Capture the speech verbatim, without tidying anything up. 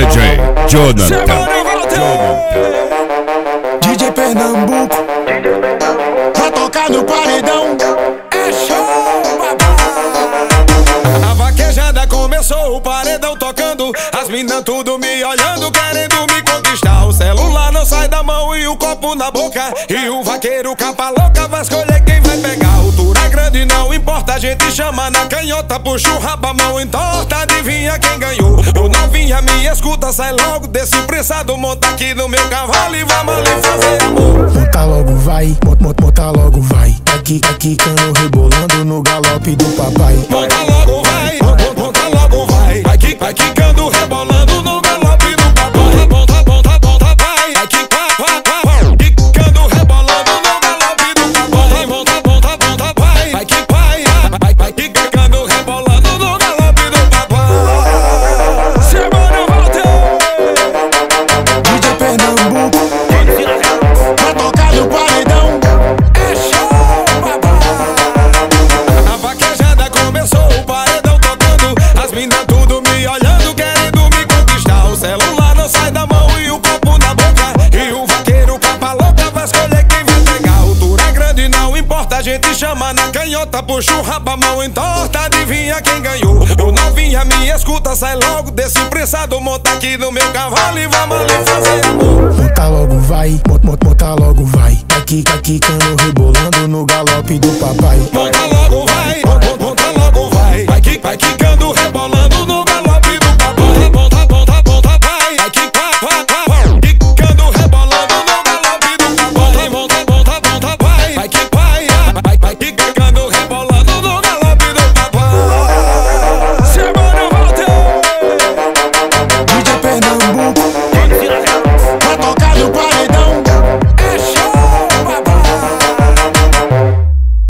J Jonathan. D J Pernambuco pra tocar no paredão. É show, babá. A vaquejada começou, o paredão tocando. As minas tudo me olhando, querendo me conquistar. O celular não sai da mão e o copo na boca. E o vaqueiro capa louca vai escolher quem vai pegar. A altura é grande, não importa, a gente chama na canhota. Puxa o rabo, a mão entorta, adivinha quem ganhou. O novinha me escuta, sai logo desse prensado. Monta aqui no meu cavalo e vamos ali fazer amor. Monta logo vai, monta, monta logo vai. Aqui, aqui, cano rebolando no galope do papai. Monta logo vai, monta logo vai. Vai que, vai quicando, rebolando no galope do papai. Monta, monta, monta, vai. Vai que, vai, vai, vai. Quicando, rebolando no galope do papai. Monta, monta, monta, vai. Vai que, vai, vai, vai. Quicando, rebolando no galope do papai. Semana voltou. D J Pernambuco pra tocar no paredão. É show, babá. A vaquejada começou, o paredão tocando. As minas tudo me olhando, querendo me conquistar. O celular não sai da mão e o copo na boca. E o vaqueiro capa louca vai escolher quem vai pegar. A altura é grande, não importa, a gente chama na canhota. Puxa o rabo, a mão entorta, adivinha quem ganhou. O novinha me escuta, sai logo desse prensado. Monta aqui no meu cavalo e vamos ali fazer amor. Monta logo vai, monta, monta logo vai. Aqui, aqui, cano rebolando no galope do papai. Monta logo vai, monta logo vai. Vai que, vai quicando, rebolando